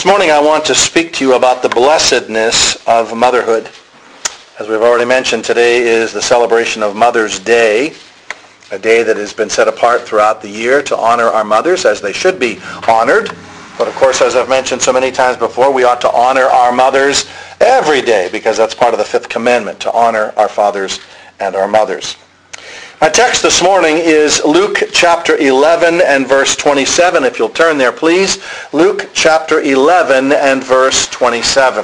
This morning I want to speak to you about the blessedness of motherhood. As we've already mentioned, today is the celebration of Mother's Day, a day that has been set apart throughout the year to honor our mothers as they should be honored. But of course, as I've mentioned so many times before, we ought to honor our mothers every day because that's part of the fifth commandment, to honor our fathers and our mothers. My text this morning is Luke chapter 11 and verse 27. If you'll turn there, please. Luke chapter 11 and verse 27.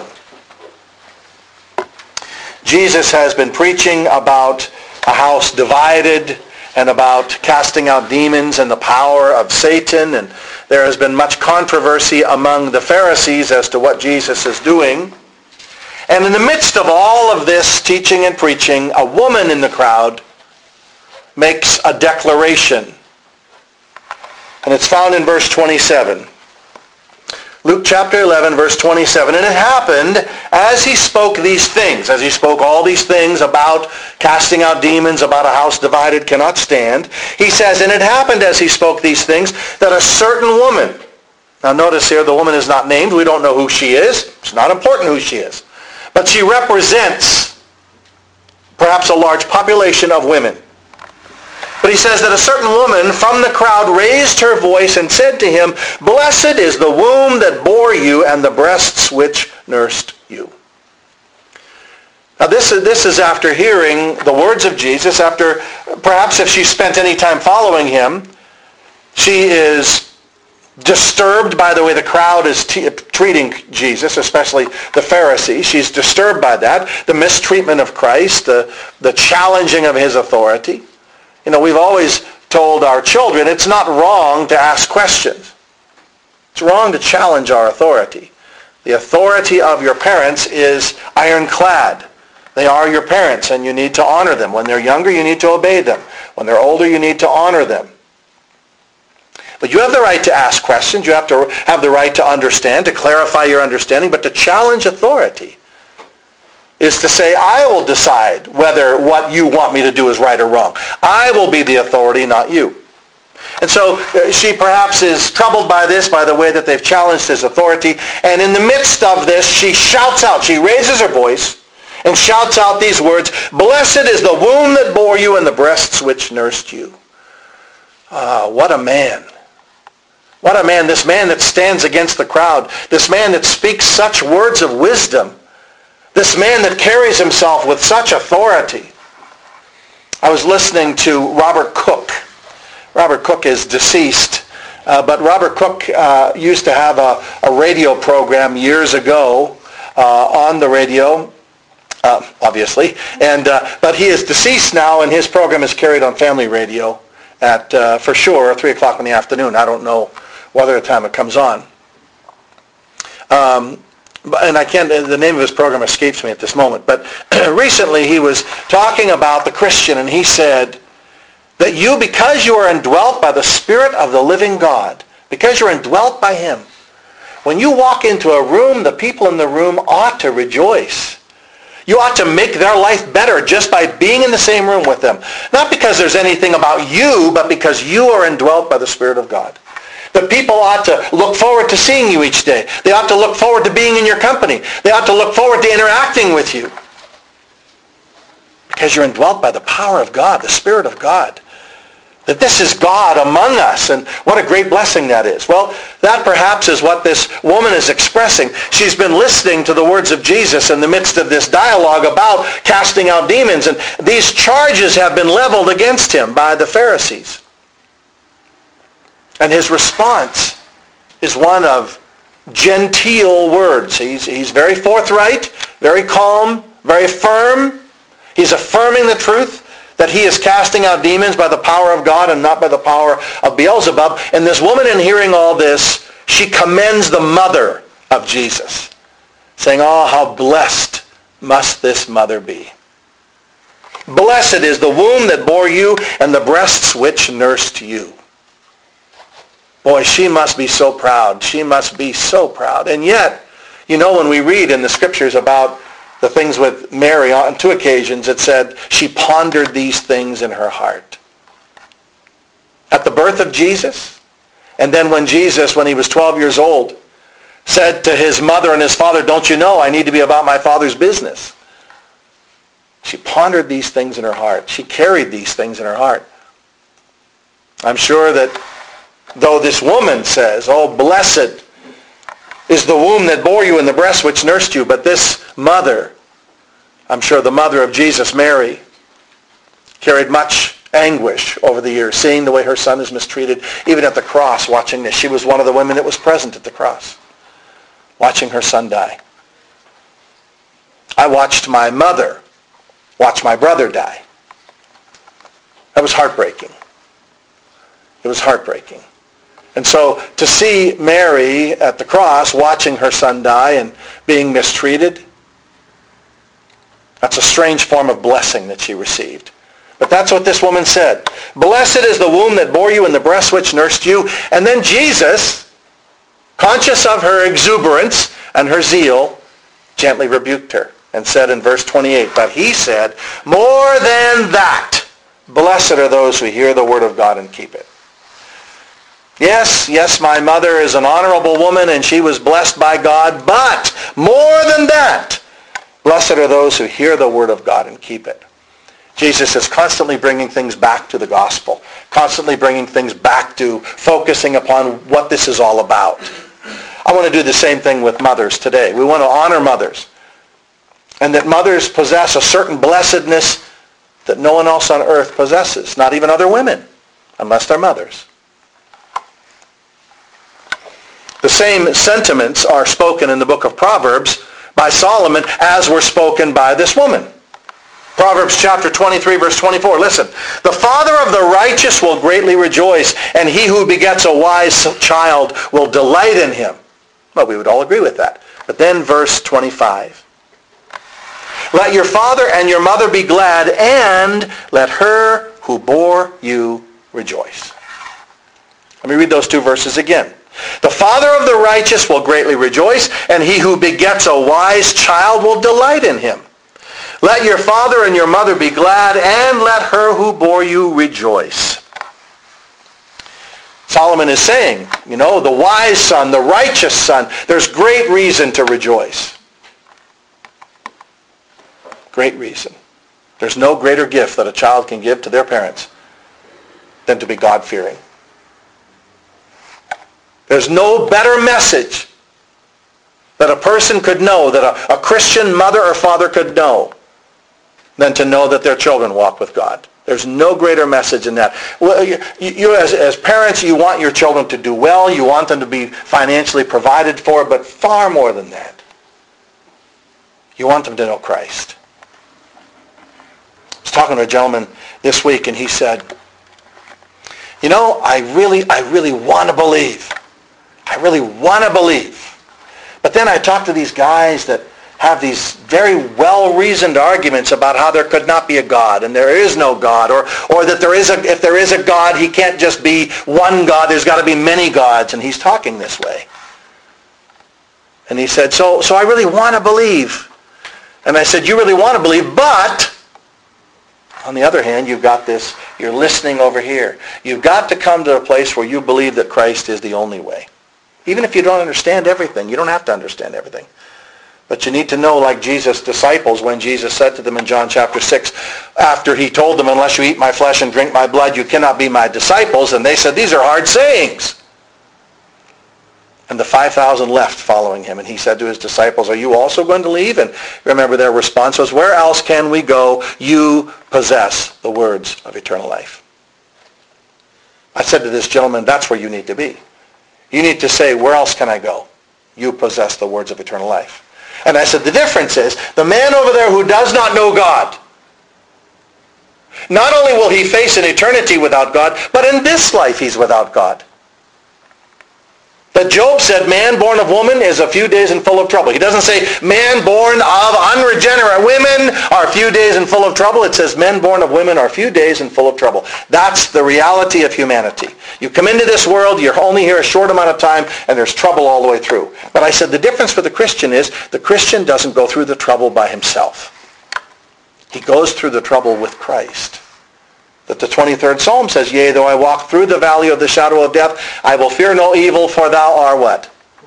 Jesus has been preaching about a house divided and about casting out demons and the power of Satan. And there has been much controversy among the Pharisees as to what Jesus is doing. And in the midst of all of this teaching and preaching, a woman in the crowd makes a declaration. And it's found in verse 27. Luke chapter 11, verse 27. And it happened as he spoke these things, as he spoke all these things about casting out demons, about a house divided cannot stand. He says, and it happened as he spoke these things that a certain woman, now notice here the woman is not named. We don't know who she is. It's not important who she is. But she represents perhaps a large population of women. But he says that a certain woman from the crowd raised her voice and said to him, Blessed is the womb that bore you and the breasts which nursed you. Now this is after hearing the words of Jesus, after perhaps if she spent any time following him, she is disturbed by the way the crowd is treating Jesus, especially the Pharisees. She's disturbed by that, the mistreatment of Christ, the challenging of his authority. You know, we've always told our children it's not wrong to ask questions. It's wrong to challenge our authority. The authority of your parents is ironclad. They are your parents and you need to honor them. When they're younger, you need to obey them. When they're older, you need to honor them. But you have the right to ask questions. You have to have the right to understand, to clarify your understanding. But to challenge authority is to say, I will decide whether what you want me to do is right or wrong. I will be the authority, not you. And so she perhaps is troubled by this, by the way that they've challenged his authority. And in the midst of this, she shouts out, she raises her voice and shouts out these words, Blessed is the womb that bore you and the breasts which nursed you. What a man. What a man, this man that stands against the crowd, this man that speaks such words of wisdom, this man that carries himself with such authority. I was listening to Robert Cook. Robert Cook is deceased, but Robert Cook used to have a radio program years ago on the radio, obviously, but he is deceased now, and his program is carried on family radio at, for sure, 3 o'clock in the afternoon. I don't know what other time it comes on. And the name of his program escapes me at this moment. But recently he was talking about the Christian, and he said that you, because you are indwelt by the Spirit of the living God, because you're indwelt by him, when you walk into a room, the people in the room ought to rejoice. You ought to make their life better just by being in the same room with them. Not because there's anything about you, but because you are indwelt by the Spirit of God. The people ought to look forward to seeing you each day. They ought to look forward to being in your company. They ought to look forward to interacting with you. Because you're indwelt by the power of God, the Spirit of God. That this is God among us, and what a great blessing that is. Well, that perhaps is what this woman is expressing. She's been listening to the words of Jesus in the midst of this dialogue about casting out demons, and these charges have been leveled against him by the Pharisees. And his response is one of genteel words. He's very forthright, very calm, very firm. He's affirming the truth that he is casting out demons by the power of God and not by the power of Beelzebub. And this woman, in hearing all this, she commends the mother of Jesus, saying, Oh, how blessed must this mother be. Blessed is the womb that bore you and the breasts which nursed you. Boy, she must be so proud. She must be so proud. And yet, you know, when we read in the scriptures about the things with Mary on 2 occasions, it said she pondered these things in her heart. At the birth of Jesus, and then when Jesus, when he was 12 years old, said to his mother and his father, don't you know I need to be about my Father's business? She pondered these things in her heart. She carried these things in her heart. I'm sure that though this woman says, oh, blessed is the womb that bore you and the breast which nursed you, but this mother, I'm sure the mother of Jesus, Mary, carried much anguish over the years, seeing the way her son is mistreated, even at the cross, watching this. She was one of the women that was present at the cross, watching her son die. I watched my mother watch my brother die. That was heartbreaking. It was heartbreaking. And so to see Mary at the cross watching her son die and being mistreated, that's a strange form of blessing that she received. But that's what this woman said. Blessed is the womb that bore you and the breast which nursed you. And then Jesus, conscious of her exuberance and her zeal, gently rebuked her and said in verse 28, but he said, more than that, blessed are those who hear the word of God and keep it. Yes, my mother is an honorable woman and she was blessed by God, but more than that, blessed are those who hear the word of God and keep it. Jesus is constantly bringing things back to the gospel, constantly bringing things back to focusing upon what this is all about. I want to do the same thing with mothers today. We want to honor mothers, and that mothers possess a certain blessedness that no one else on earth possesses, not even other women, unless they're mothers. The same sentiments are spoken in the book of Proverbs by Solomon as were spoken by this woman. Proverbs chapter 23, verse 24. Listen. The father of the righteous will greatly rejoice, and he who begets a wise child will delight in him. Well, we would all agree with that. But then verse 25. Let your father and your mother be glad, and let her who bore you rejoice. Let me read those two verses again. The father of the righteous will greatly rejoice, and he who begets a wise child will delight in him. Let your father and your mother be glad, and let her who bore you rejoice. Solomon is saying, the wise son, the righteous son, there's great reason to rejoice. Great reason. There's no greater gift that a child can give to their parents than to be God-fearing. There's no better message that a person could know, that a Christian mother or father could know, than to know that their children walk with God. There's no greater message than that. Well, you as parents, you want your children to do well. You want them to be financially provided for, but far more than that, you want them to know Christ. I was talking to a gentleman this week, and he said, I really want to believe. I really want to believe. But then I talk to these guys that have these very well-reasoned arguments about how there could not be a God and there is no God, or that if there is a God, he can't just be one God. There's got to be many gods, and he's talking this way. And he said, so I really want to believe. And I said, you really want to believe, but on the other hand, you've got this, you're listening over here. You've got to come to a place where you believe that Christ is the only way. Even if you don't understand everything, you don't have to understand everything. But you need to know, like Jesus' disciples, when Jesus said to them in John chapter 6, after he told them, unless you eat my flesh and drink my blood, you cannot be my disciples. And they said, these are hard sayings. And the 5,000 left following him. And he said to his disciples, are you also going to leave? And remember, their response was, where else can we go? You possess the words of eternal life. I said to this gentleman, that's where you need to be. You need to say, where else can I go? You possess the words of eternal life. And I said, the difference is, the man over there who does not know God, not only will he face an eternity without God, but in this life he's without God. That Job said, man born of woman is a few days and full of trouble. He doesn't say, man born of unregenerate women are a few days and full of trouble. It says, men born of women are a few days and full of trouble. That's the reality of humanity. You come into this world, you're only here a short amount of time, and there's trouble all the way through. But I said, the difference for the Christian is, the Christian doesn't go through the trouble by himself. He goes through the trouble with Christ. That the 23rd Psalm says, yea, though I walk through the valley of the shadow of death, I will fear no evil, for thou art what?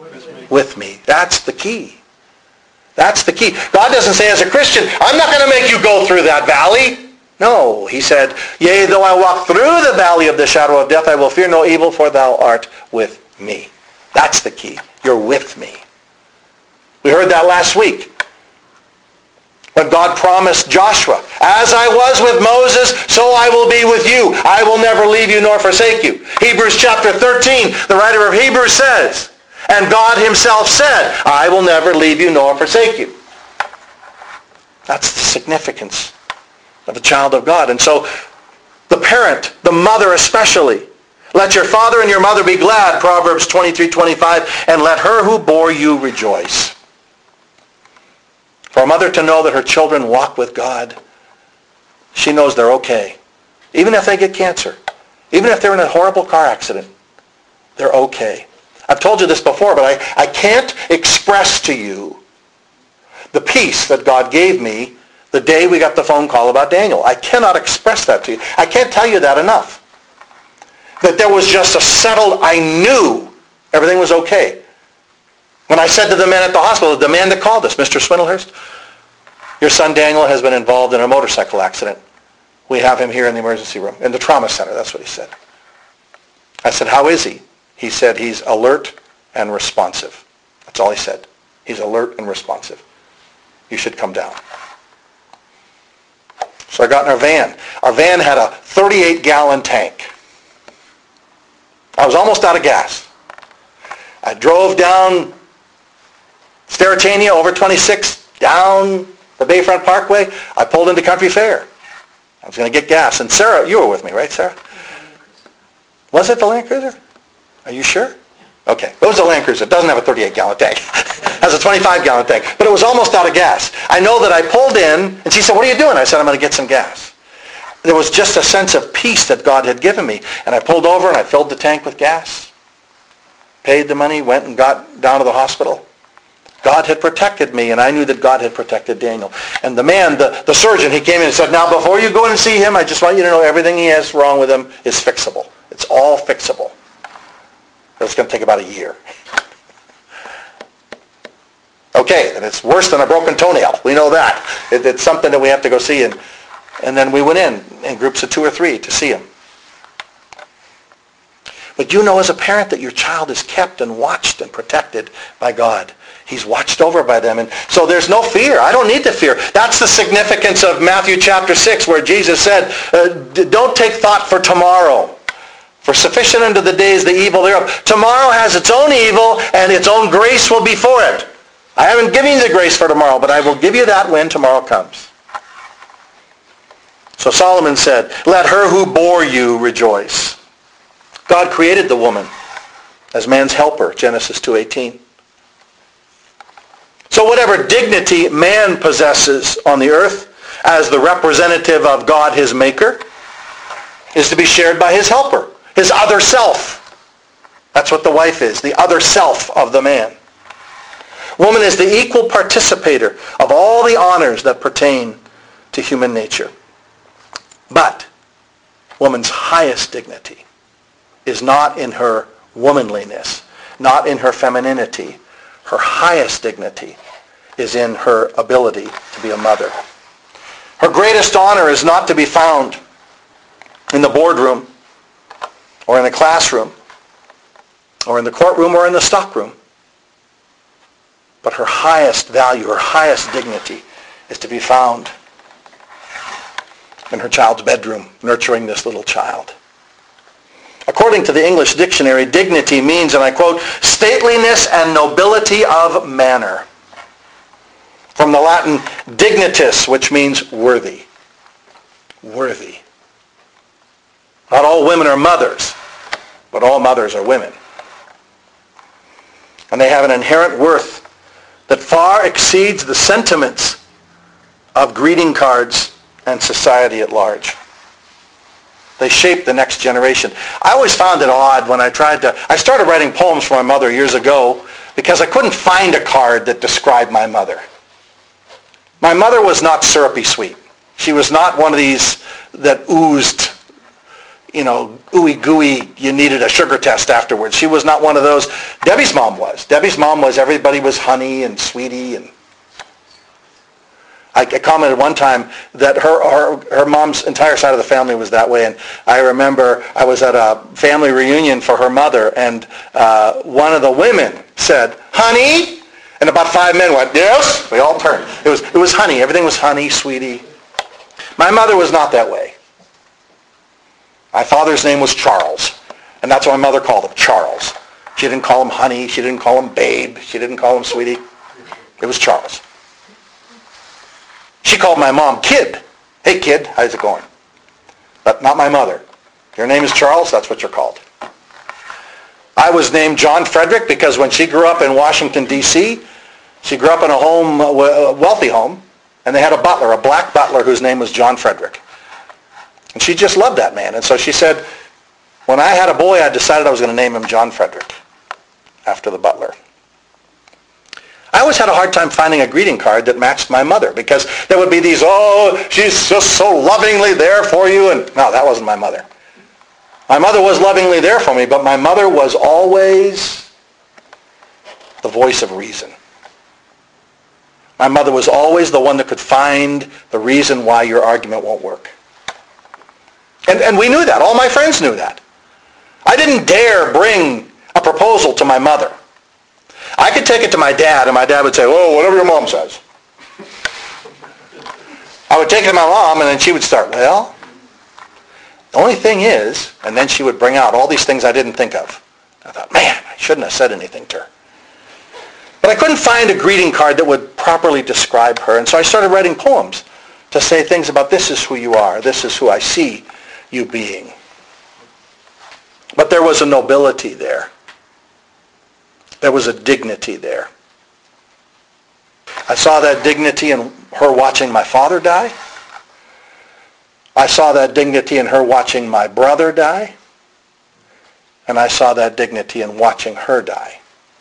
with me. That's the key. That's the key. God doesn't say as a Christian, I'm not going to make you go through that valley. No, he said, yea, though I walk through the valley of the shadow of death, I will fear no evil, for thou art with me. That's the key. You're with me. We heard that last week when God promised Joshua, as I was with Moses, so I will be with you. I will never leave you nor forsake you. Hebrews chapter 13, the writer of Hebrews says, and God himself said, I will never leave you nor forsake you. That's the significance of the child of God. And so the parent, the mother especially, let your father and your mother be glad, Proverbs 23:25, and let her who bore you rejoice. For a mother to know that her children walk with God, she knows they're okay. Even if they get cancer, even if they're in a horrible car accident, they're okay. I've told you this before, but I can't express to you the peace that God gave me the day we got the phone call about Daniel. I cannot express that to you. I can't tell you that enough. That there was just a settled, I knew everything was okay. When I said to the man at the hospital, the man that called us, Mr. Swindlehurst, your son Daniel has been involved in a motorcycle accident. We have him here in the emergency room, in the trauma center. That's what he said. I said, how is he? He said, he's alert and responsive. That's all he said. He's alert and responsive. You should come down. So I got in our van. Our van had a 38-gallon tank. I was almost out of gas. I drove down Sterretania over 26, down the Bayfront Parkway. I pulled into Country Fair. I was going to get gas. And Sarah, you were with me, right, Sarah? Was it the Land Cruiser? Are you sure? Okay. It was a Land Cruiser. It doesn't have a 38-gallon tank. It has a 25-gallon tank. But it was almost out of gas. I know that I pulled in, and she said, what are you doing? I said, I'm going to get some gas. There was just a sense of peace that God had given me. And I pulled over and I filled the tank with gas, paid the money, went and got down to the hospital. God had protected me, and I knew that God had protected Daniel. And the man, the surgeon, he came in and said, now before you go in and see him, I just want you to know everything he has wrong with him is fixable. It's all fixable. It's going to take about a year. Okay, and it's worse than a broken toenail. We know that. It's something that we have to go see. And then we went in groups of 2 or 3 to see him. But you know as a parent that your child is kept and watched and protected by God. He's watched over by them. And so there's no fear. I don't need to fear. That's the significance of Matthew chapter 6 where Jesus said, don't take thought for tomorrow. For sufficient unto the day is the evil thereof. Tomorrow has its own evil and its own grace will be for it. I haven't given you the grace for tomorrow, but I will give you that when tomorrow comes. So Solomon said, let her who bore you rejoice. God created the woman as man's helper, Genesis 2:18. So whatever dignity man possesses on the earth as the representative of God, his maker, is to be shared by his helper, his other self. That's what the wife is, the other self of the man. Woman is the equal participator of all the honors that pertain to human nature. But woman's highest dignity is not in her womanliness, not in her femininity. Her highest dignity is in her ability to be a mother. Her greatest honor is not to be found in the boardroom or in the classroom or in the courtroom or in the stockroom. But her highest value, her highest dignity is to be found in her child's bedroom, nurturing this little child. According to the English dictionary, dignity means, and I quote, stateliness and nobility of manner. From the Latin dignitas, which means worthy. Worthy. Not all women are mothers, but all mothers are women. And they have an inherent worth that far exceeds the sentiments of greeting cards and society at large. They shape the next generation. I always found it odd when I started writing poems for my mother years ago because I couldn't find a card that described my mother. My mother was not syrupy sweet. She was not one of these that oozed, ooey gooey, you needed a sugar test afterwards. She was not one of those. Debbie's mom was. Debbie's mom was, everybody was honey and sweetie. And I commented one time that her mom's entire side of the family was that way. And I remember I was at a family reunion for her mother, and one of the women said, honey? And about 5 men went, yes. We all turned. It was honey. Everything was honey, sweetie. My mother was not that way. My father's name was Charles, and that's what my mother called him, Charles. She didn't call him honey. She didn't call him babe. She didn't call him sweetie. It was Charles. She called my mom kid. Hey kid, how's it going? But not my mother. Your name is Charles, that's what you're called. I was named John Frederick because when she grew up in Washington, D.C., she grew up in a wealthy home, and they had a butler, a black butler whose name was John Frederick. And she just loved that man. And so she said, when I had a boy, I decided I was going to name him John Frederick after the butler. I always had a hard time finding a greeting card that matched my mother, because there would be these, she's just so lovingly there for you. And no, that wasn't my mother. My mother was lovingly there for me, but my mother was always the voice of reason. My mother was always the one that could find the reason why your argument won't work. And we knew that. All my friends knew that. I didn't dare bring a proposal to my mother. I could take it to my dad, and my dad would say, whatever your mom says. I would take it to my mom, and then she would start, the only thing is, and then she would bring out all these things I didn't think of. I thought, man, I shouldn't have said anything to her. But I couldn't find a greeting card that would properly describe her, and so I started writing poems to say things about this is who you are, this is who I see you being. But there was a nobility there. There was a dignity there. I saw that dignity in her watching my father die. I saw that dignity in her watching my brother die. And I saw that dignity in watching her die.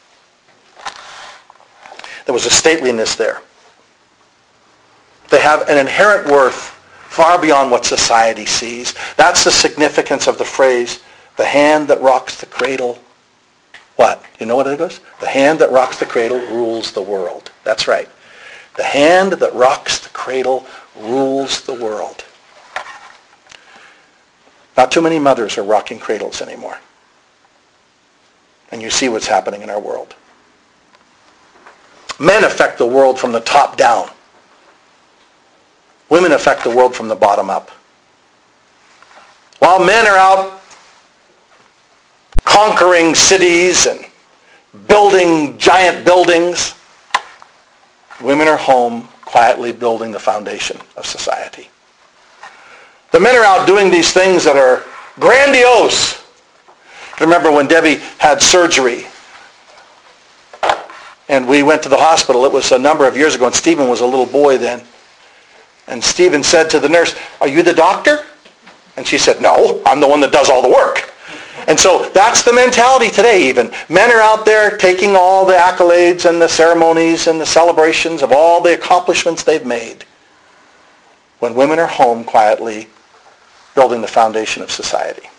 There was a stateliness there. They have an inherent worth far beyond what society sees. That's the significance of the phrase, the hand that rocks the cradle. What? You know what it goes? The hand that rocks the cradle rules the world. That's right. The hand that rocks the cradle rules the world. Not too many mothers are rocking cradles anymore. And you see what's happening in our world. Men affect the world from the top down. Women affect the world from the bottom up. While men are out conquering cities and building giant buildings, women are home quietly building the foundation of society. The men are out doing these things that are grandiose. I remember when Debbie had surgery and we went to the hospital. It was a number of years ago, and Stephen was a little boy then. And Stephen said to the nurse, "Are you the doctor?" And she said, "No, I'm the one that does all the work." And so that's the mentality today even. Men are out there taking all the accolades and the ceremonies and the celebrations of all the accomplishments they've made, when women are home quietly building the foundation of society.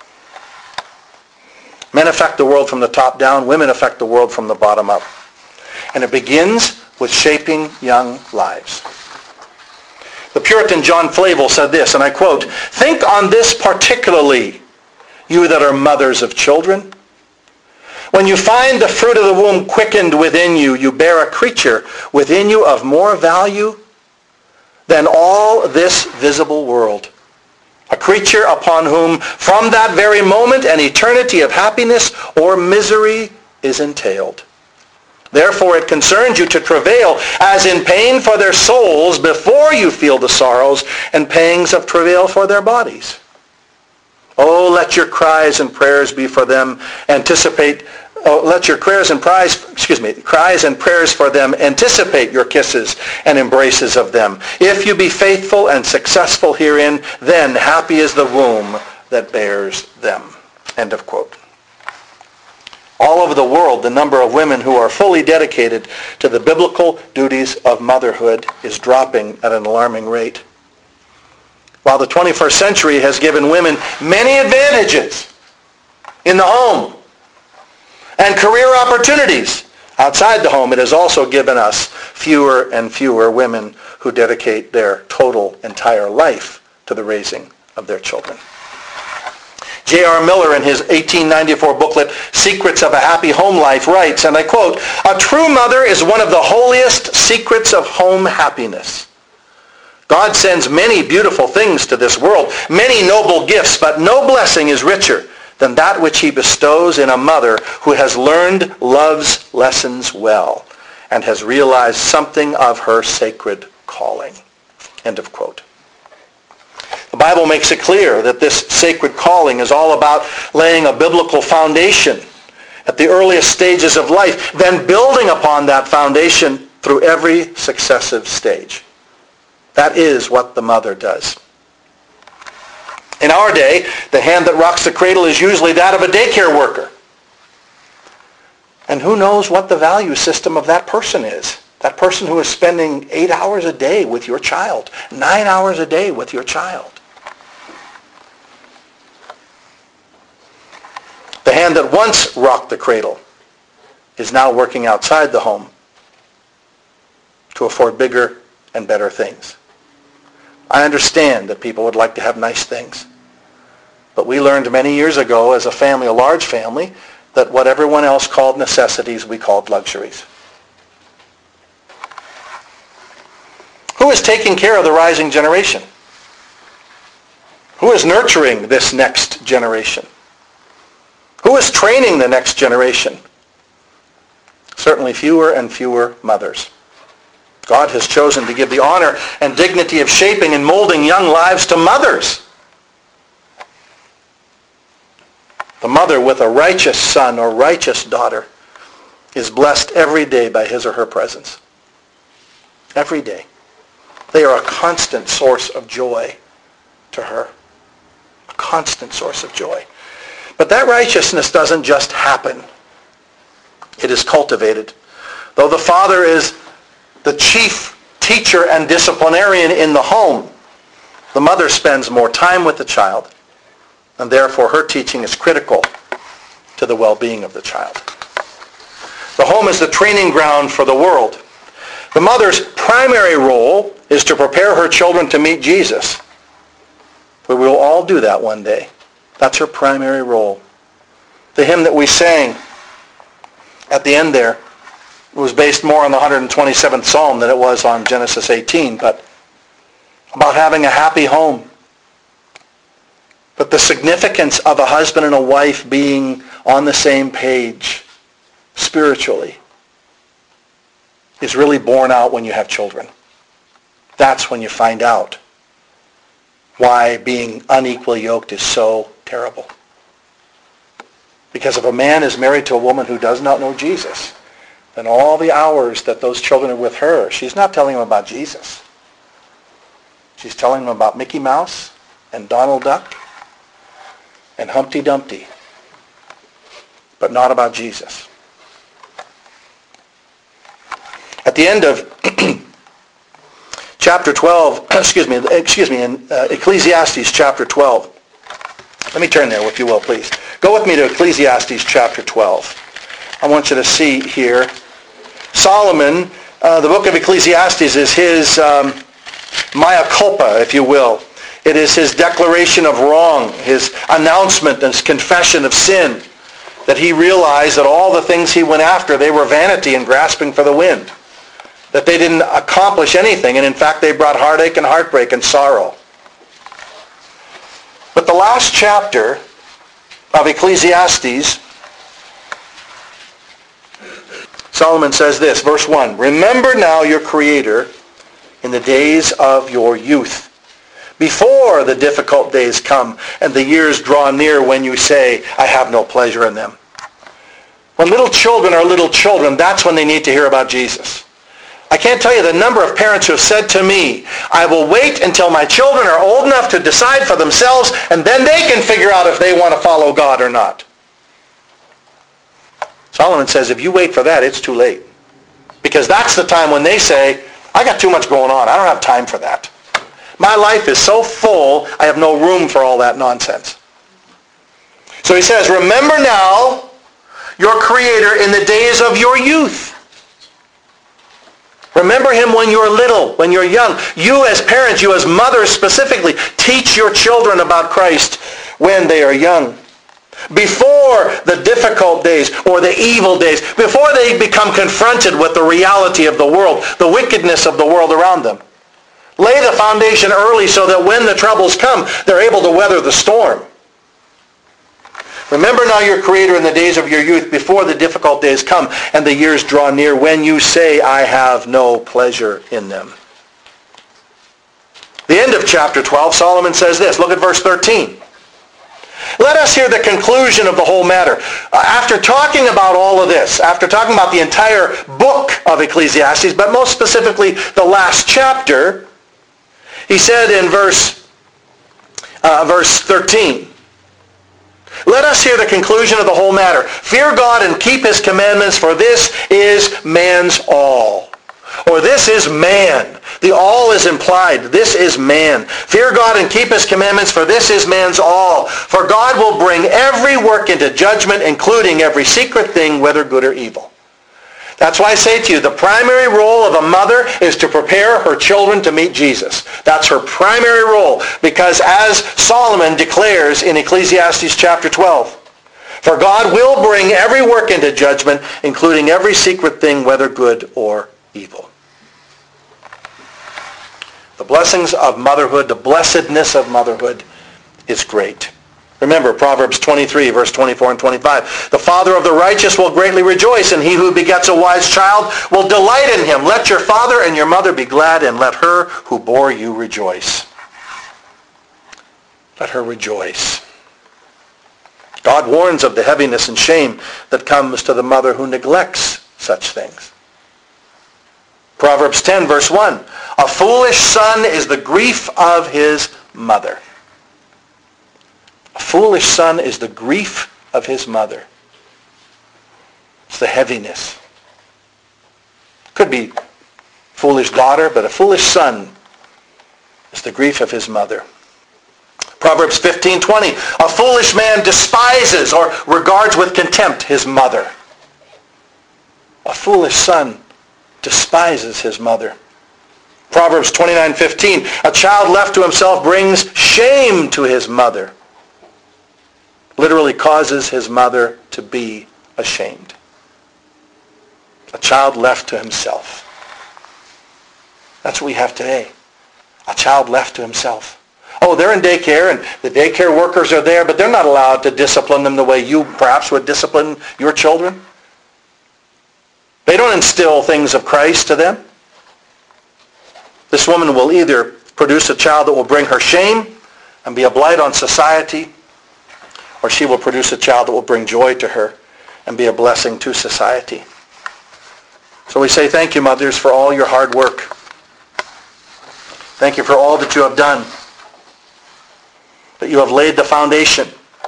Men affect the world from the top down. Women affect the world from the bottom up. And it begins with shaping young lives. The Puritan John Flavel said this, and I quote, "Think on this particularly, you that are mothers of children. When you find the fruit of the womb quickened within you, you bear a creature within you of more value than all this visible world. A creature upon whom from that very moment an eternity of happiness or misery is entailed. Therefore it concerns you to travail as in pain for their souls before you feel the sorrows and pangs of travail for their bodies. Oh, let your cries and prayers be for them. Let your cries and prayers for them anticipate your kisses and embraces of them. If you be faithful and successful herein, then happy is the womb that bears them." End of quote. All over the world, the number of women who are fully dedicated to the biblical duties of motherhood is dropping at an alarming rate. While the 21st century has given women many advantages in the home and career opportunities outside the home, it has also given us fewer and fewer women who dedicate their total entire life to the raising of their children. J.R. Miller, in his 1894 booklet, Secrets of a Happy Home Life, writes, and I quote, "A true mother is one of the holiest secrets of home happiness. God sends many beautiful things to this world, many noble gifts, but no blessing is richer than that which he bestows in a mother who has learned love's lessons well and has realized something of her sacred calling." End of quote. The Bible makes it clear that this sacred calling is all about laying a biblical foundation at the earliest stages of life, then building upon that foundation through every successive stage. That is what the mother does. In our day, the hand that rocks the cradle is usually that of a daycare worker. And who knows what the value system of that person is? That person who is spending 8 hours a day with your child, 9 hours a day with your child. The hand that once rocked the cradle is now working outside the home to afford bigger and better things. I understand that people would like to have nice things. But we learned many years ago as a family, a large family, that what everyone else called necessities, we called luxuries. Who is taking care of the rising generation? Who is nurturing this next generation? Who is training the next generation? Certainly fewer and fewer mothers. God has chosen to give the honor and dignity of shaping and molding young lives to mothers. The mother with a righteous son or righteous daughter is blessed every day by his or her presence. Every day. They are a constant source of joy to her. A constant source of joy. But that righteousness doesn't just happen. It is cultivated. Though the father is the chief teacher and disciplinarian in the home, the mother spends more time with the child, and therefore her teaching is critical to the well-being of the child. The home is the training ground for the world. The mother's primary role is to prepare her children to meet Jesus. But we will all do that one day. That's her primary role. The hymn that we sang at the end there was based more on the 127th Psalm than it was on Genesis 18, but about having a happy home. But the significance of a husband and a wife being on the same page spiritually is really borne out when you have children. That's when you find out why being unequally yoked is so terrible. Because if a man is married to a woman who does not know Jesus, then all the hours that those children are with her, she's not telling them about Jesus. She's telling them about Mickey Mouse and Donald Duck and Humpty Dumpty, but not about Jesus. At the end of chapter 12, in Ecclesiastes chapter 12. Let me turn there, if you will, please. Go with me to Ecclesiastes chapter 12. I want you to see here. Solomon, the book of Ecclesiastes is his mea culpa, if you will. It is his declaration of wrong, his announcement and his confession of sin, that he realized that all the things he went after, they were vanity and grasping for the wind, that they didn't accomplish anything, and in fact they brought heartache and heartbreak and sorrow. But the last chapter of Ecclesiastes, Solomon says this, verse 1, "Remember now your Creator in the days of your youth, before the difficult days come and the years draw near when you say, I have no pleasure in them." When little children are little children, that's when they need to hear about Jesus. I can't tell you the number of parents who have said to me, I will wait until my children are old enough to decide for themselves, and then they can figure out if they want to follow God or not. Solomon says, if you wait for that, it's too late. Because that's the time when they say, I got too much going on. I don't have time for that. My life is so full, I have no room for all that nonsense. So he says, remember now your Creator in the days of your youth. Remember him when you're little, when you're young. You as parents, you as mothers specifically, teach your children about Christ when they are young. Before the difficult days or the evil days, before they become confronted with the reality of the world, the wickedness of the world around them. Lay the foundation early so that when the troubles come, they're able to weather the storm. Remember now your Creator in the days of your youth, before the difficult days come and the years draw near, when you say, I have no pleasure in them. The end of chapter 12, Solomon says this. Look at verse 13. Let us hear the conclusion of the whole matter. After talking about all of this, after talking about the entire book of Ecclesiastes, but most specifically the last chapter, he said in verse 13, let us hear the conclusion of the whole matter. Fear God and keep his commandments, for this is man's all. Or this is man. The all is implied. This is man. Fear God and keep his commandments, for this is man's all. For God will bring every work into judgment, including every secret thing, whether good or evil. That's why I say to you, the primary role of a mother is to prepare her children to meet Jesus. That's her primary role, because as Solomon declares in Ecclesiastes chapter 12, for God will bring every work into judgment, including every secret thing, whether good or evil. The blessings of motherhood, the blessedness of motherhood is great. Remember, Proverbs 23, verse 24 and 25. The father of the righteous will greatly rejoice, and he who begets a wise child will delight in him. Let your father and your mother be glad, and let her who bore you rejoice. Let her rejoice. God warns of the heaviness and shame that comes to the mother who neglects such things. Proverbs 10, verse 1. A foolish son is the grief of his mother. A foolish son is the grief of his mother. It's the heaviness. Could be foolish daughter, but a foolish son is the grief of his mother. Proverbs 15:20. A foolish man despises or regards with contempt his mother. A foolish son despises his mother. Proverbs 29:15. A child left to himself brings shame to his mother. Literally causes his mother to be ashamed. A child left to himself. That's what we have today. A child left to himself. Oh, they're in daycare, and the daycare workers are there, but they're not allowed to discipline them the way you perhaps would discipline your children. They don't instill things of Christ to them. This woman will either produce a child that will bring her shame and be a blight on society, or she will produce a child that will bring joy to her and be a blessing to society. So we say thank you, mothers, for all your hard work. Thank you for all that you have done, that you have laid the foundation.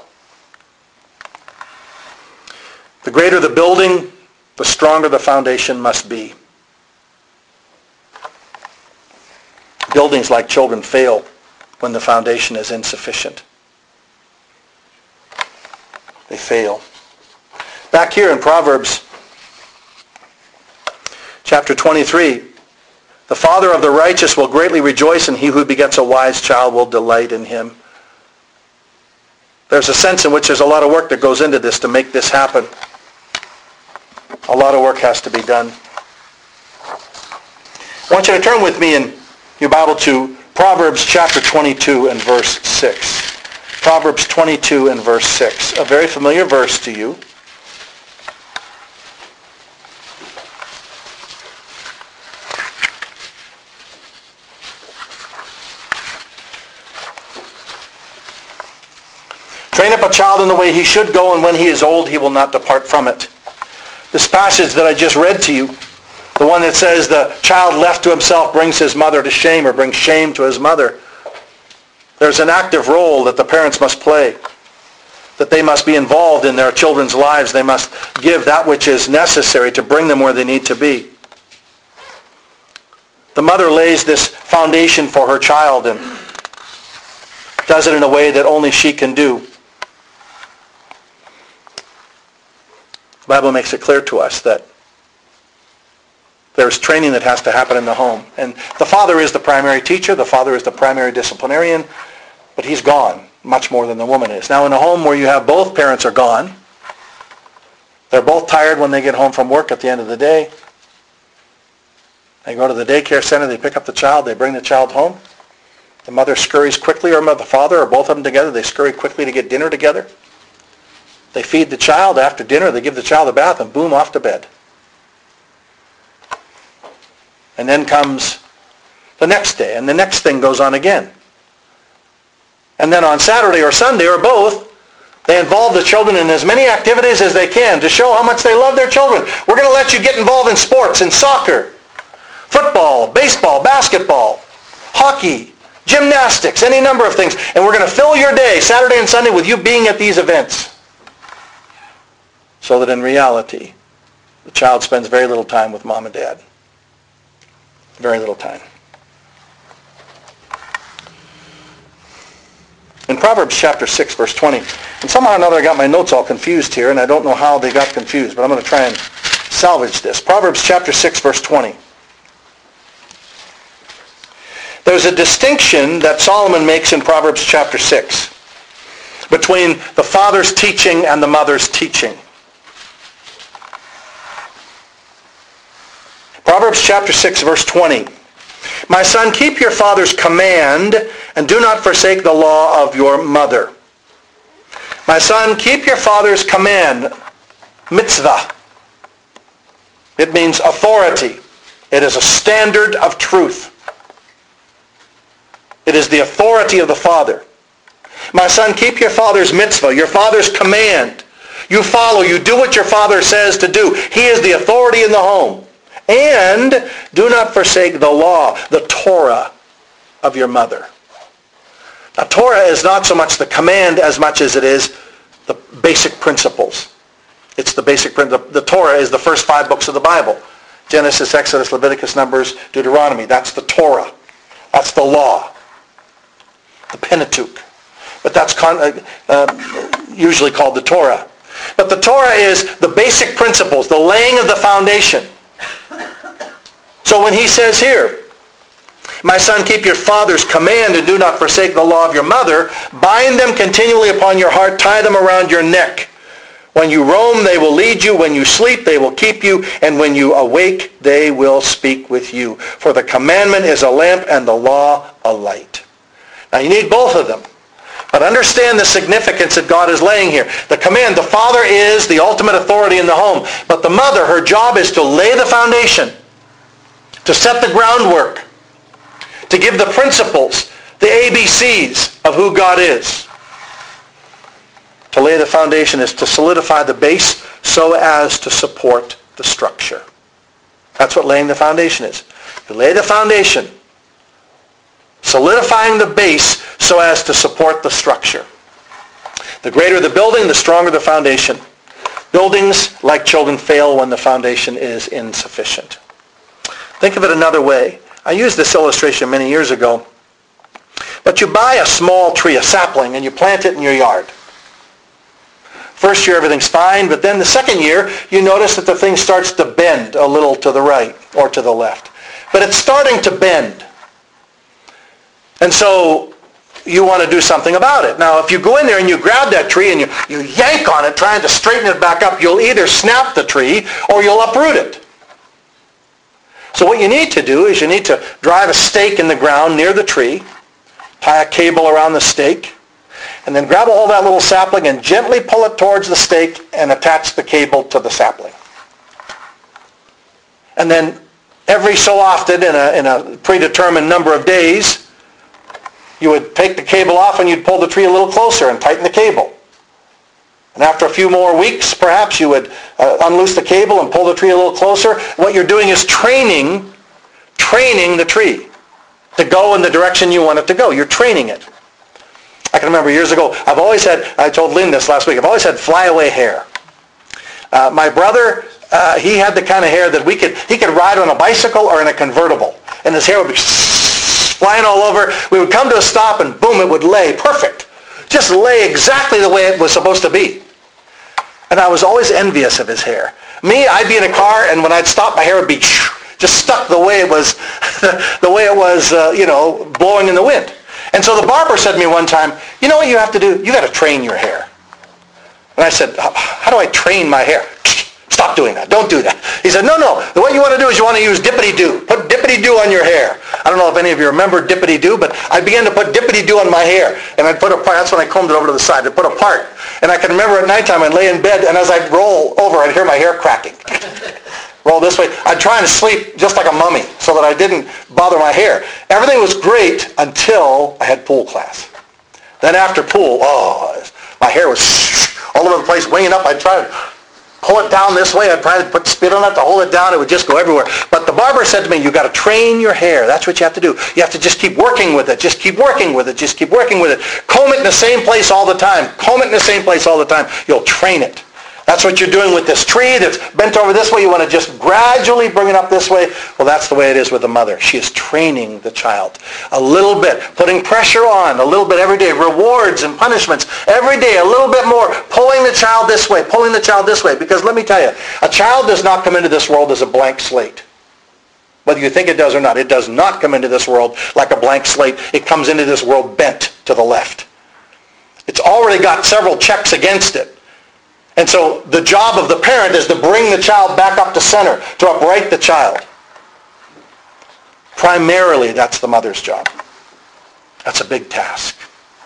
The greater the building, the stronger the foundation must be. Buildings like children fail when the foundation is insufficient. They fail. Back here in Proverbs chapter 23, the father of the righteous will greatly rejoice, and he who begets a wise child will delight in him. There's a sense in which there's a lot of work that goes into this to make this happen. A lot of work has to be done. I want you to turn with me in your Bible to Proverbs chapter 22 and verse 6. Proverbs 22 and verse 6. A very familiar verse to you. Train up a child in the way he should go, and when he is old, he will not depart from it. This passage that I just read to you, the one that says the child left to himself brings his mother to shame, or brings shame to his mother. There's an active role that the parents must play, that they must be involved in their children's lives. They must give that which is necessary to bring them where they need to be. The mother lays this foundation for her child and does it in a way that only she can do. The Bible makes it clear to us that there's training that has to happen in the home. And the father is the primary teacher, the father is the primary disciplinarian, but he's gone much more than the woman is. Now in a home where you have both parents are gone, they're both tired when they get home from work at the end of the day. They go to the daycare center, they pick up the child, they bring the child home. The mother scurries quickly, or the father, or both of them together, they scurry quickly to get dinner together. They feed the child after dinner, they give the child a bath, and boom, off to bed. And then comes the next day, and the next thing goes on again. And then on Saturday or Sunday, or both, they involve the children in as many activities as they can to show how much they love their children. We're going to let you get involved in sports, in soccer, football, baseball, basketball, hockey, gymnastics, any number of things. And we're going to fill your day, Saturday and Sunday, with you being at these events. So that in reality, the child spends very little time with mom and dad. Very little time. In Proverbs chapter 6, verse 20, and somehow or another I got my notes all confused here, and I don't know how they got confused, but I'm going to try and salvage this. Proverbs chapter 6, verse 20. There's a distinction that Solomon makes in Proverbs chapter 6 between the father's teaching and the mother's teaching. Proverbs chapter 6, verse 20. My son, keep your father's command and do not forsake the law of your mother. My son, keep your father's command. Mitzvah. It means authority. It is a standard of truth. It is the authority of the father. My son, keep your father's mitzvah, your father's command. You follow, you do what your father says to do. He is the authority in the home. And do not forsake the law, the Torah of your mother. Now, Torah is not so much the command as much as it is the basic principles. It's the basic principle. The Torah is the first 5 books of the Bible. Genesis, Exodus, Leviticus, Numbers, Deuteronomy. That's the Torah. That's the law. The Pentateuch. But that's usually called the Torah. But the Torah is the basic principles, the laying of the foundation. So when he says here, my son, keep your father's command and do not forsake the law of your mother, bind them continually upon your heart, tie them around your neck. When you roam, they will lead you. When you sleep, they will keep you. And when you awake, they will speak with you. For the commandment is a lamp and the law a light. Now you need both of them. But understand the significance that God is laying here. The command, the father is the ultimate authority in the home. But the mother, her job is to lay the foundation, to set the groundwork, to give the principles, the ABCs of who God is. To lay the foundation is to solidify the base so as to support the structure. That's what laying the foundation is. You lay the foundation, solidifying the base so as to support the structure. The greater the building, the stronger the foundation. Buildings, like children, fail when the foundation is insufficient. Think of it another way. I used this illustration many years ago. But you buy a small tree, a sapling, and you plant it in your yard. First year everything's fine, but then the second year you notice that the thing starts to bend a little to the right or to the left. But it's starting to bend. And so you want to do something about it. Now if you go in there and you grab that tree and you yank on it trying to straighten it back up, you'll either snap the tree or you'll uproot it. So what you need to do is you need to drive a stake in the ground near the tree, tie a cable around the stake, and then grab all that little sapling and gently pull it towards the stake and attach the cable to the sapling. And then every so often in a predetermined number of days, you would take the cable off and you'd pull the tree a little closer and tighten the cable. And after a few more weeks, perhaps you would unloose the cable and pull the tree a little closer. What you're doing is training the tree to go in the direction you want it to go. You're training it. I can remember years ago, I told Lynn this last week, I've always had flyaway hair. My brother, he had the kind of hair that he could ride on a bicycle or in a convertible. and his hair would be flying all over. We would come to a stop, and boom, it would lay perfect. Just lay exactly the way it was supposed to be. And I was always envious of his hair. Me, I'd be in a car, and when I'd stop, my hair would be just stuck the way it was, blowing in the wind. And so the barber said to me one time, you know what you have to do? You got to train your hair. And I said, how do I train my hair? Stop doing that. Don't do that. He said, no. What you want to do is you want to use Dippity-Doo. Put Dippity-Doo on your hair. I don't know if any of you remember Dippity-Doo, but I began to put Dippity-Doo on my hair. And I'd put a part. That's when I combed it over to the side. I'd put a part. And I can remember at nighttime I'd lay in bed, and as I'd roll over, I'd hear my hair cracking. Roll this way. I'd try and sleep just like a mummy so that I didn't bother my hair. Everything was great until I had pool class. Then after pool, my hair was all over the place, winging up. I'd try to pull it down this way. I'd try to put spit on it to hold it down. It would just go everywhere. But the barber said to me, you've got to train your hair. That's what you have to do. You have to just keep working with it. Just keep working with it. Just keep working with it. Comb it in the same place all the time. Comb it in the same place all the time. You'll train it. That's what you're doing with this tree that's bent over this way. You want to just gradually bring it up this way. Well, that's the way it is with the mother. She is training the child a little bit, putting pressure on a little bit every day, rewards and punishments every day, a little bit more, pulling the child this way, pulling the child this way. Because let me tell you, a child does not come into this world as a blank slate. Whether you think it does or not, it does not come into this world like a blank slate. It comes into this world bent to the left. It's already got several checks against it. And so the job of the parent is to bring the child back up to center, to upright the child. Primarily, that's the mother's job. That's a big task.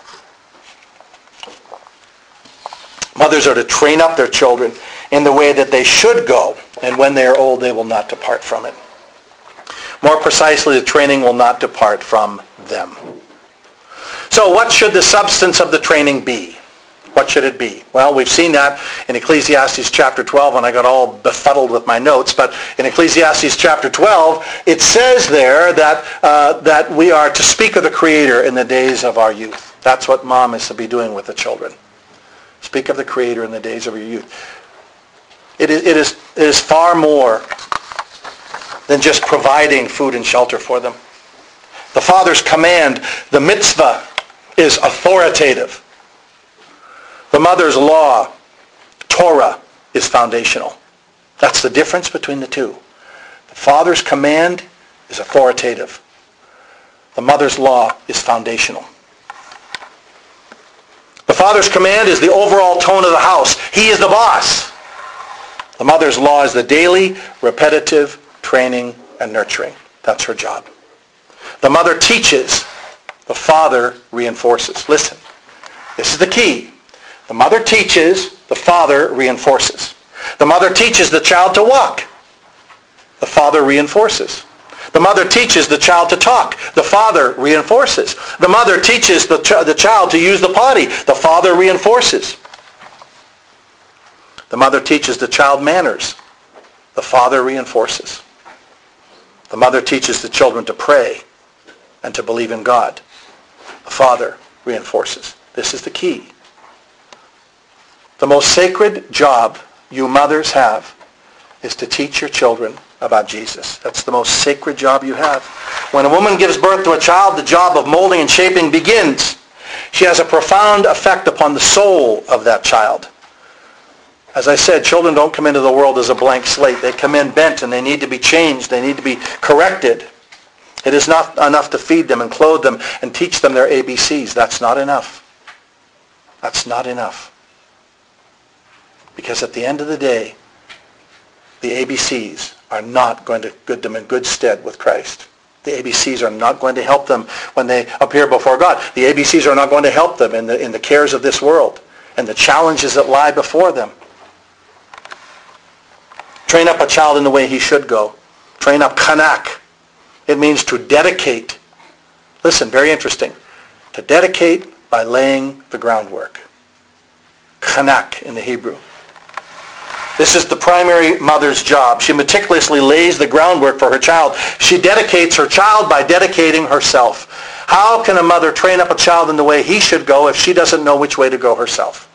Mothers are to train up their children in the way that they should go, and when they are old, they will not depart from it. More precisely, the training will not depart from them. So what should the substance of the training be? What should it be? Well, we've seen that in Ecclesiastes chapter 12, and I got all befuddled with my notes, but in Ecclesiastes chapter 12, it says there that we are to speak of the Creator in the days of our youth. That's what mom is to be doing with the children. Speak of the Creator in the days of your youth. It is far more than just providing food and shelter for them. The Father's command, the mitzvah, is authoritative. The mother's law, Torah, is foundational. That's the difference between the two. The father's command is authoritative. The mother's law is foundational. The father's command is the overall tone of the house. He is the boss. The mother's law is the daily, repetitive training and nurturing. That's her job. The mother teaches. The father reinforces. Listen, this is the key. The mother teaches, the father reinforces. The mother teaches the child to walk. The father reinforces. The mother teaches the child to talk. The father reinforces. The mother teaches the child to use the potty. The father reinforces. The mother teaches the child manners. The father reinforces. The mother teaches the children to pray and to believe in God. The father reinforces. This is the key. The most sacred job you mothers have is to teach your children about Jesus. That's the most sacred job you have. When a woman gives birth to a child, the job of molding and shaping begins. She has a profound effect upon the soul of that child. As I said, children don't come into the world as a blank slate. They come in bent and they need to be changed. They need to be corrected. It is not enough to feed them and clothe them and teach them their ABCs. That's not enough. That's not enough. Because at the end of the day, the ABCs are not going to put them in good stead with Christ. The ABCs are not going to help them when they appear before God. The ABCs are not going to help them in the cares of this world and the challenges that lie before them. Train up a child in the way he should go. Train up kanak. It means to dedicate. Listen, very interesting. To dedicate by laying the groundwork. Kanak in the Hebrew. This is the primary mother's job. She meticulously lays the groundwork for her child. She dedicates her child by dedicating herself. How can a mother train up a child in the way he should go if she doesn't know which way to go herself?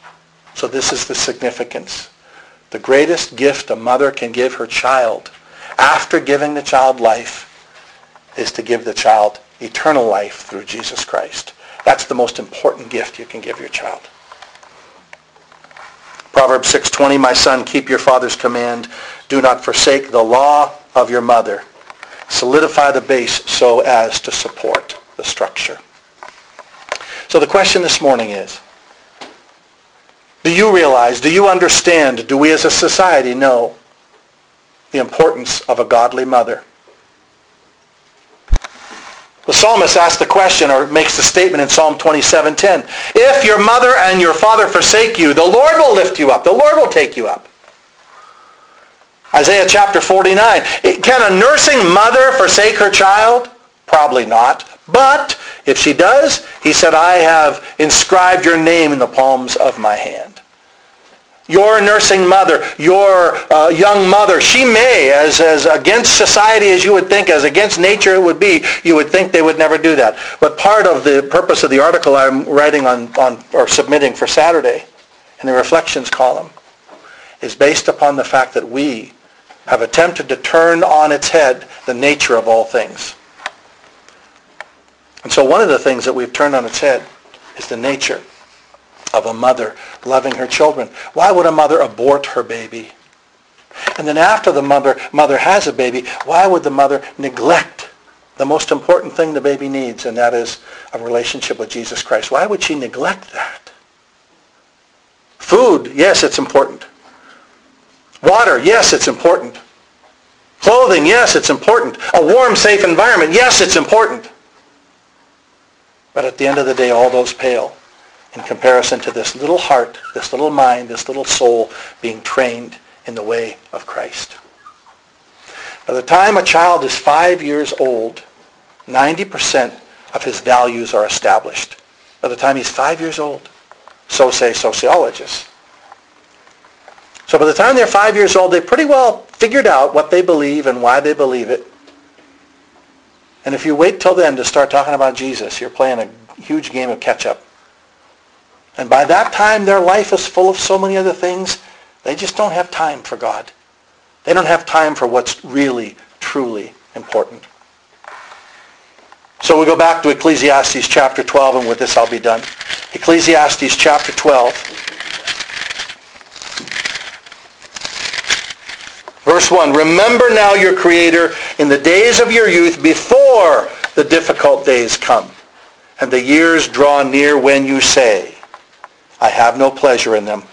So this is the significance. The greatest gift a mother can give her child after giving the child life is to give the child eternal life through Jesus Christ. That's the most important gift you can give your child. Proverbs 6:20, my son, keep your father's command. Do not forsake the law of your mother. Solidify the base so as to support the structure. So the question this morning is, do you realize, do you understand, do we as a society know the importance of a godly mother? The psalmist asks the question, or makes the statement in Psalm 27:10. If your mother and your father forsake you, the Lord will lift you up. The Lord will take you up. Isaiah chapter 49. Can a nursing mother forsake her child? Probably not. But if she does, he said, I have inscribed your name in the palms of my hand. Your nursing mother, your young mother, she may, as against society as you would think, as against nature it would be, you would think they would never do that. But part of the purpose of the article I'm writing on or submitting for Saturday in the reflections column is based upon the fact that we have attempted to turn on its head the nature of all things. And so one of the things that we've turned on its head is the nature of a mother loving her children. Why would a mother abort her baby? And then after the mother has a baby, why would the mother neglect the most important thing the baby needs, and that is a relationship with Jesus Christ? Why would she neglect that? Food, yes, it's important. Water, yes, it's important. Clothing, yes, it's important. A warm, safe environment, yes, it's important. But at the end of the day, all those pale in comparison to this little heart, this little mind, this little soul being trained in the way of Christ. By the time a child is 5 years old, 90% of his values are established. By the time he's 5 years old, so say sociologists. So by the time they're 5 years old, they've pretty well figured out what they believe and why they believe it. And if you wait till then to start talking about Jesus, you're playing a huge game of catch-up. And by that time, their life is full of so many other things, they just don't have time for God. They don't have time for what's really, truly important. So we go back to Ecclesiastes chapter 12, and with this I'll be done. Ecclesiastes chapter 12. Verse 1, remember now your Creator in the days of your youth before the difficult days come, and the years draw near when you say, I have no pleasure in them.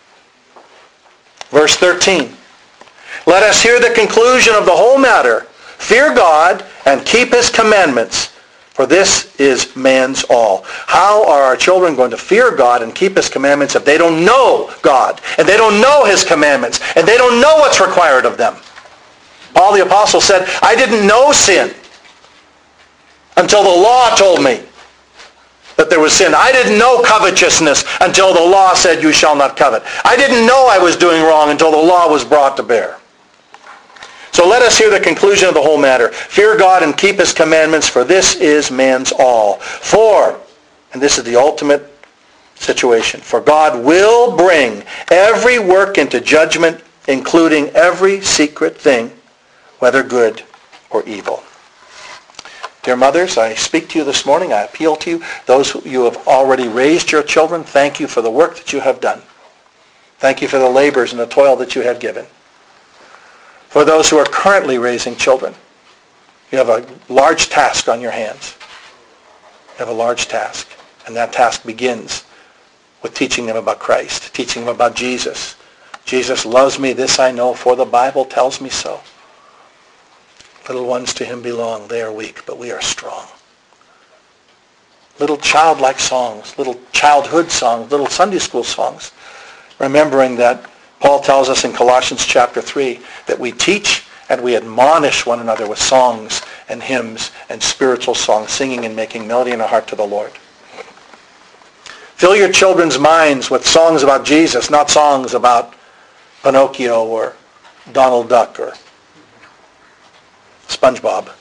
Verse 13, let us hear the conclusion of the whole matter. Fear God and keep his commandments, for this is man's all. How are our children going to fear God and keep his commandments if they don't know God, and they don't know his commandments, and they don't know what's required of them? Paul the Apostle said, I didn't know sin until the law told me that there was sin. I didn't know covetousness until the law said you shall not covet. I didn't know I was doing wrong until the law was brought to bear. So let us hear the conclusion of the whole matter. Fear God and keep his commandments, for this is man's all. For, and this is the ultimate situation, for God will bring every work into judgment, including every secret thing, whether good or evil. Dear mothers, I speak to you this morning. I appeal to you. Those who you have already raised your children, thank you for the work that you have done. Thank you for the labors and the toil that you have given. For those who are currently raising children, you have a large task on your hands. You have a large task. And that task begins with teaching them about Christ, teaching them about Jesus. Jesus loves me, this I know, for the Bible tells me so. Little ones to him belong. They are weak, but we are strong. Little childlike songs, little childhood songs, little Sunday school songs, remembering that Paul tells us in Colossians chapter 3 that we teach and we admonish one another with songs and hymns and spiritual songs, singing and making melody in our heart to the Lord. Fill your children's minds with songs about Jesus, not songs about Pinocchio or Donald Duck or SpongeBob.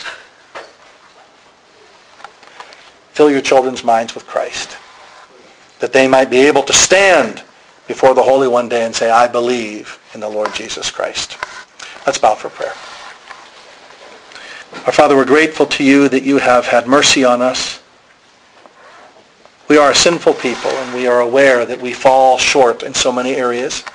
Fill your children's minds with Christ, that they might be able to stand before the Holy one day and say, I believe in the Lord Jesus Christ. Let's bow for prayer. Our Father, we're grateful to you that you have had mercy on us. We are a sinful people, and we are aware that we fall short in so many areas.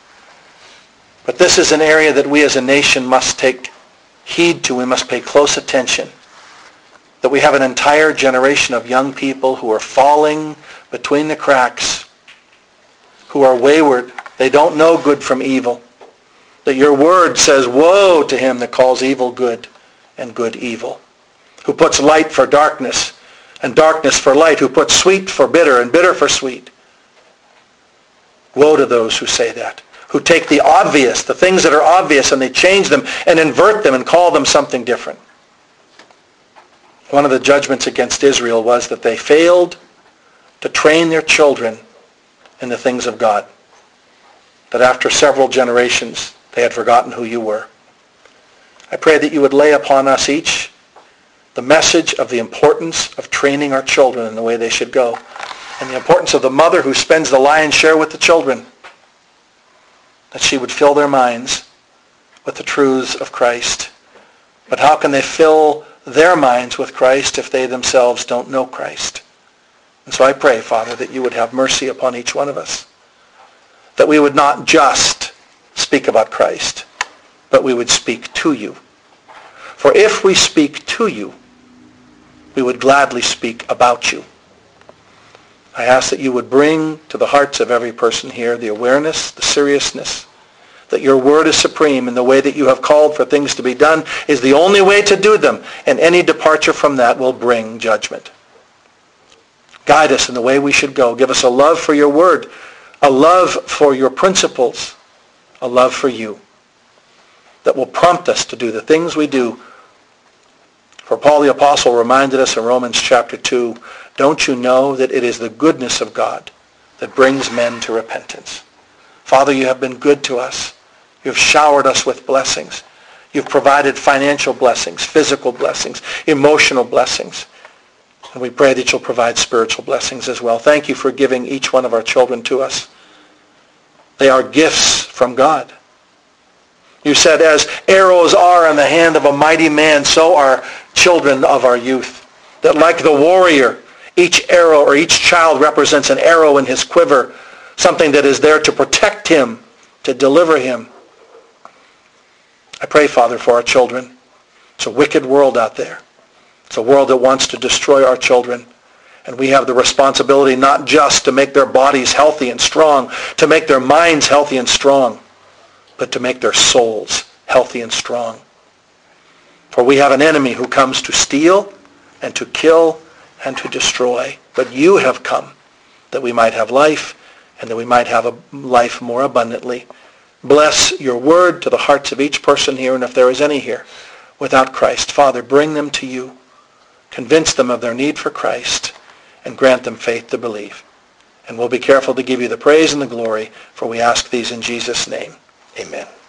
But this is an area that we as a nation must take heed to. We must pay close attention. That we have an entire generation of young people who are falling between the cracks, who are wayward. They don't know good from evil. That your word says, woe to him that calls evil good and good evil, who puts light for darkness and darkness for light, who puts sweet for bitter and bitter for sweet. Woe to those who say that, who take the obvious, the things that are obvious, and they change them and invert them and call them something different. One of the judgments against Israel was that they failed to train their children in the things of God. That after several generations, they had forgotten who you were. I pray that you would lay upon us each the message of the importance of training our children in the way they should go, and the importance of the mother who spends the lion's share with the children, that she would fill their minds with the truths of Christ. But how can they fill their minds with Christ if they themselves don't know Christ? And so I pray, Father, that you would have mercy upon each one of us, that we would not just speak about Christ, but we would speak to you. For if we speak to you, we would gladly speak about you. I ask that you would bring to the hearts of every person here the awareness, the seriousness, that your word is supreme, and the way that you have called for things to be done is the only way to do them, and any departure from that will bring judgment. Guide us in the way we should go. Give us a love for your word, a love for your principles, a love for you, that will prompt us to do the things we do. For Paul the Apostle reminded us in Romans chapter 2, don't you know that it is the goodness of God that brings men to repentance? Father, you have been good to us. You have showered us with blessings. You've provided financial blessings, physical blessings, emotional blessings. And we pray that you'll provide spiritual blessings as well. Thank you for giving each one of our children to us. They are gifts from God. You said, as arrows are in the hand of a mighty man, so are children of our youth. That like the warrior, each arrow or each child represents an arrow in his quiver, something that is there to protect him, to deliver him. I pray, Father, for our children. It's a wicked world out there. It's a world that wants to destroy our children. And we have the responsibility not just to make their bodies healthy and strong, to make their minds healthy and strong, but to make their souls healthy and strong. For we have an enemy who comes to steal and to kill and to destroy. But you have come that we might have life, and that we might have a life more abundantly. Bless your word to the hearts of each person here, and if there is any here without Christ, Father, bring them to you. Convince them of their need for Christ, and grant them faith to believe. And we'll be careful to give you the praise and the glory, for we ask these in Jesus' name. Amen.